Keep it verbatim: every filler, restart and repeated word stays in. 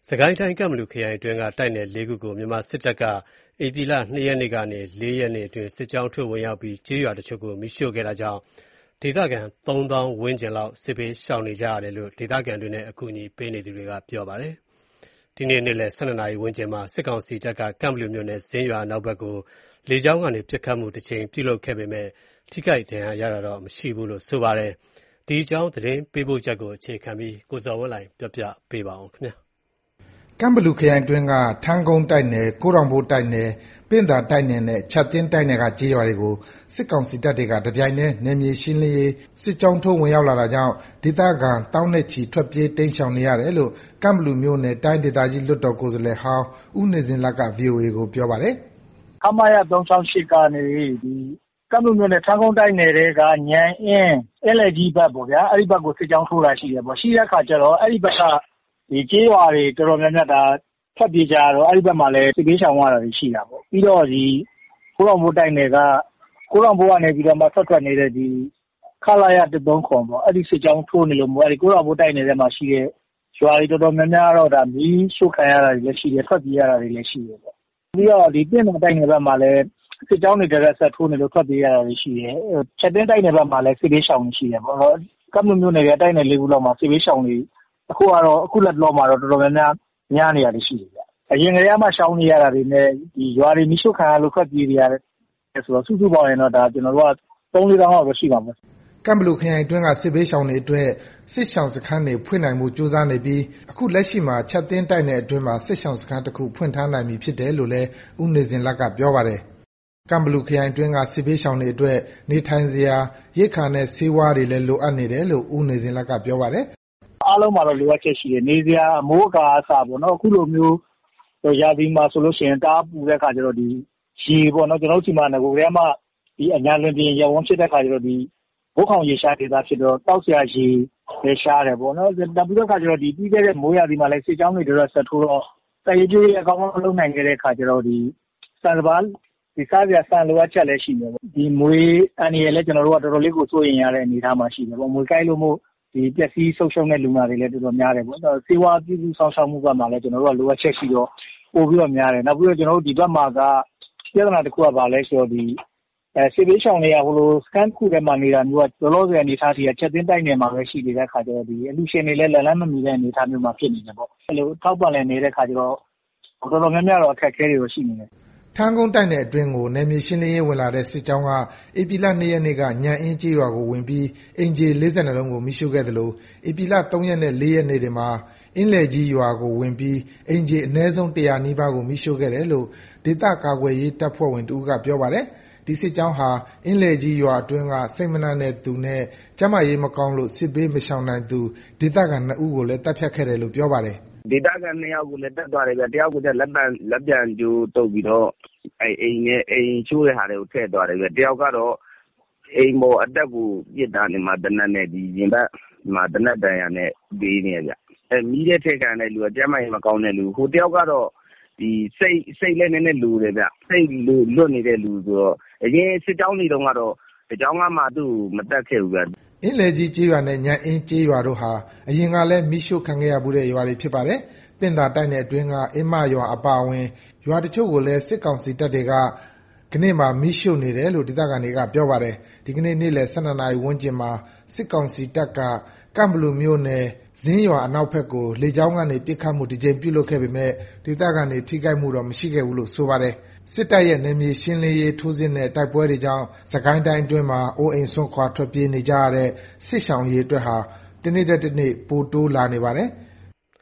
စစ်ကိုင်းတိုင်းကန့်ဘလူခရိုင်အတွင်းကတိုက်နယ်လေးခုကိုမြန်မာစစ်တပ်ကဧပြီလ၂ရက်နေ့ကနေ၄ရက်နေ့အတွင်းစစ်ကြောင်းထိုးဝင်ရောက်ပြီးကျေးရွာတချို့ကိုမီးရှို့ခဲ့တာကြောင့်ဒေသခံသုံးသောင်းဝန်းကျင်လောက်စစ်ဘေးရှောင်နေကြရတယ်လို့ဒေသခံတွေနဲ့အကူအညီပေးနေသူတွေကပြောပါတယ်။ဒီနေ့နေ့လယ်၁၂နာရီဝန်းကျင်မှာစစ်ကောင်စီတပ်ကကန့်ဘလူမြို့နယ်ဇင်းရွာအနောက်ဘက်ကိုလေကြောင်းကနေပစ်ခတ်မှုတစ်ကြိမ်ပြုလုပ်ခဲ့ပေမဲ့ထိခိုက်ဒဏ်ရာရတာတော့မရှိဘူးလို့ဆိုပါတယ်။ဒီအကြောင်းသတင်းပေးပို့ချက်ကိုအခြေခံပြီးကိုဇော်ဝင်းလှိုင်ပြောပြပေးပါဦးခင်ဗျာ။ကန့်ဘလူခရိုင်အတွင်းကထန်းကုန်းတိုက်နယ်၊ကိုးတောင်ဘို့တိုက်နယ်၊ပင့်သာတိုက်နယ်နဲ့ချပ်သင်းတိုက်နယ်ကကျေးရွာတွေကိုစစ်ကောင်စီတပ်တွေကတပြိုင်တည်းနယ်မြေရှင်းလင်းရေးစစ်ကြောင်းထိုးဝင်ရောက်လာတာကြောင့်ဒေသခံသောင်းနဲ့ချီထွက်ပြေးတိမ်းရှောင်နေရတယ်လို့ကန့်ဘလူမြို့နယ်တိုင်းဒေသကြီးလွှတ်တော်ကိုယ်စားလှယ်ဟောင်းဦးနေဇင်လတ်က ဗွီအိုအေကိုပြောပါတယ်။ခမရ၃၆၈ကနေဒီကန့်ဘလူမြို့နယ်ထန်းကုန်းတိုက်နယ်တွေကညံအင်းအဲလယ်ကြီးဘက်ပေါ့ဗျာအဲ့ဒီဘက်ကိုစစ်ကြောင်းထိုးတာရှိတယ်ပေါ့ရှိတဲ့အခါကျတော့အဲ့ဒီဘက်ကဒီကျေးရွာတွေတော်တော်များများဒါဖက်ပြေးကြတော့အဲ့ဒီဘက်မှာလည်းစစ်ပေးရှောင်ရတာတွေရှိတာပေါ့ပြီးတော့ဒီကိုးတော်ဘို့တိုက်နယ်ကကိုးတော်ဘို့ကနေပြီးတော့မှဆက်ထွက်နေတဲ့ဒီခလာရတစ်သုံးခွန်ပေါ့အဲ့ဒီစစ်ကြောင်းထိုးနေလို့မို့အဲ့ဒီကိုးတော်ဘို့တိုက်နယ်ထဲမှာရှိတဲ့ရွာတွေတော်တော်များများတော့ဒါမီးရှို့ခံရတာတွေလည်းရှိတယ်ထွက်ပြေးရတာတွေလည်းရှိတယ်ပေါ့ပြီးတော့ဒီပြင်တော်တိုက်နယ်ဘက်မှာလည်းစစ်ကြောင်းတွေတက်ဆက်ထိုးနေလို့ထွက်ပြေးရတာတွေရှိတယ်ချက်တင်းတိုက်နယ်ဘက်မှာလည်းစစ်ပေးရှောင်နေရှိတယ်ပေါ့တော့ကပ်မြို့နယ်ရဲ့တိုက်နယ်လေးခုလောက်မှာစစ်ပေးရှောင်နေအခုကတော့အခုလက်လောမှာတော့တော်တော်များများများနေရတယ်ရှိတယ်ဗျအရင်ကတည်းကမှရှောင်းနေရတာတွေနဲ့ဒီရွာတွေမိရှုခံရလို့ဖက်ပြေးနေရတယ်ဆိုတော့စုစုပေါင်းရင်တော့ဒါကျွန်တော်တို့ကသုံးလေးတောင်းလောက်တော့ရှိပါမယ်ကန့်ဘလူခရိုင်အတွင်းကစစ်ဘေးရှောင်တွေအတွက်စစ်ရှောင်စခန်းတွေဖွင့်နိုင်မှုစ조사နေပြီးအခုလက်ရှိမှာချက်သင်းတိုက်နယ်အတွင်းမှာစစ်ရှောင်စခန်းတစ်ခုဖွင့်ထားနိုင်ပြီဖြစ်တယ်လို့လည်းဦးနေဇင်လတ်ကပြောပါတယ်ကန့်ဘလူခရိုင်အတွင်းကစစ်ဘေးရှောင်တွေအတွက်နေထိုင်စရာရိက္ခာနဲ့ဆေးဝါးတွေလည်းလိုအပ်နေတယ်လို့ဦးနေဇင်လတ်ကပြောပါတယ်အားလုံးမှာတော့လိုအပ်ချက်ရှိတယ်နေစရာအမိုးအကာအစားပေါ့နော်အခုလိုမျိုးရာသီမှာဆိုလို့ရှိရင်တားပူတဲ့ခါကျတော့ဒီရေပေါ့နော်ကျွန်တော်တို့ဒီမှာငကိုယ်ထဲမှာဒီအညာလွင်ပြင်ရဝန်းဖြစ်တဲ့ခါကျတော့ဒီဘိုးခေါင်ရေရှားဒေသဖြစ်တော့တောက်ဆရာရေလည်းရှားတယ်ပေါ့နော်ဒါပြီးတော့ခါကျတော့ဒီပြီးခဲ့တဲ့မိုးရာသီမှာလည်းစစ်ကြောင်းတွေတော့ဆက်ထိုးတော့တရေကျွေးအကောင်လုံးလုံးနိုင်ခဲ့တဲ့ခါကျတော့ဒီစံစပါးဒီစားပြဆန်လိုအပ်ချက်လည်းရှိနေပေါ့ဒီမွေးအန်ရလည်းကျွန်တော်တို့ကတော်တော်လေးကိုစိုးရင်ရတဲ့အနေအထားမှာရှိတယ်ပေါ့မွေးကိုက်လို့မို့ဒီပျက်စီးဆုံးရှုံးတဲ့လူနာတွေလည်းတော်တော်များတယ်ပေါ့။စေဝါပြည်သူဆောင်ရှောက်မှုကမှလည်းကျွန်တော်တို့ကလိုအပ်ချက်ရှိတော့ပို့ပြီးတော့များတယ်။နောက်ပြီးတော့ကျွန်တော်တို့ဒီဘက်မှာကပြဿနာတစ်ခုကပါလဲဆိုတော့ဒီအဲစေဘေးရှောင်တွေကဟိုလိုစကန်ခုထဲမှာနေတာမျိုးကတော်တော်ဆယ်အနေထားကြီးကချက်သိမ်းတိုက်နေမှာပဲရှိနေတဲ့ခါကျတော့ဒီအလူရှင်တွေလည်းလက်လန်းမမီတဲ့အနေထားမျိုးမှာဖြစ်နေတယ်ပေါ့။အဲလိုထောက်ပံ့လည်းနေတဲ့ခါကျတော့တော်တော်များများတော့အခက်အခဲတွေရှိနေတယ်ထန်းကုန်းတိုက်နယ်အတွင်းကိုနယ်မြေရှင်းလင်းရေးဝင်လာတဲ့စစ်ကြောင်းကဧပြီလ၂ရက်နေ့ကညံအင်းကျေးရွာကိုဝင်ပြီးအင်ဂျီ၄၂လုံးကိုမိရှို့ခဲ့တယ်လို့ဧပြီလ၃ရက်နဲ့၄ရက်နေ့တွေမှာအင်းလေကြီးရွာကိုဝင်ပြီးအင်ဂျီအနည်းဆုံး၁၀၀နီးပါးကိုမိရှို့ခဲ့တယ်လို့ဒေသကာကွယ်ရေးတပ်ဖွဲ့ဝင်တဦးကပြောပါတယ်ဒီစစ်ကြောင်းဟာအင်းလေကြီးရွာအတွင်းကစိတ်မနှံ့တဲ့သူနဲ့ကျန်းမာရေးမကောင်းလို့စစ်ဘေးမရှောင်နိုင်သူဒေသခံနှစ်ဦးကိုလည်းတပ်ဖြတ်ခဲ့တယ်လို့ပြောပါတယ်ဒေသခံနှစ်ယောက်ကိုလည်းတက်သွားတယ်ဗျတယောက်ကလည်းလက်ပံလက်ပြန်ကျိုးတုပ်ပြီးတော့အဲအိမ်နဲ့အိမ်ချိုးတဲ့ဟာတွေကိုထည့်သွားတယ်ဗျတယောက်ကတော့အိမ်ပေါ်အတက်ကိုပြစ်တာနေမှာတနက်နဲ့ဒီရင်ဘတ်မှာတနက်တန်ရနဲ့ပေးနေဗျအဲမီးတဲ့ထည့်ခံတဲ့လူကကျမ်းမာရေးမကောင်းတဲ့လူဟိုတယောက်ကတော့ဒီစိတ်စိတ်လည်းနည်းနည်းလူတယ်ဗျစိတ်လူလွတ်နေတဲ့လူဆိုတော့အရင်စစ်ကြောင်းတွေတုန်းကတော့ဒီကြောင်းကမှသူ့မတက်ခဲ့ဘူးဗျအင်းလေကြီးကျေးရွာနဲ့ညံအင်းကျေးရွာတို့ဟာအရင်ကလည်းမိရှုခံခဲ့ရမှုတဲ့ရွာတွေဖြစ်ပါတယ်။ပင့်သာတိုက်နယ်အတွင်းကအင်းမရွာအပါအဝင်ရွာတချို့ကိုလည်းစစ်ကောင်စီတပ်တွေကခဏမှာမိရှုနေတယ်လို့ဒေသခံတွေကပြောပါတယ်။ဒီကနေ့နေ့လယ်၁၂နာရီဝန်းကျင်မှာစစ်ကောင်စီတပ်ကကန့်ဘလူမြို့နယ်ဇင်းရွာအနောက်ဘက်ကိုလေကြောင်းကနေပစ်ခတ်မှုတစ်ကြိမ်ပြုလုပ်ခဲ့ပေမဲ့ဒေသခံတွေထိခိုက်မှုတော့မရှိခဲ့ဘူးလို့ဆိုပါတယ်။စစ်တပ်ရဲ့နယ်မြေရှင်းလင်းရေးထိုးစစ်နဲ့တိုက်ပွဲတွေကြောင့်စစ်ကိုင်းတိုင်းအတွင်းမှာအိုးအိမ်ဆွန့်ခွာထွက်ပြေးနေကြရတဲ့စစ်ရှောင်ရေးအတွက်ဟာတနေ့တစ်နေ့ပိုတိုးလာနေပါတယ်။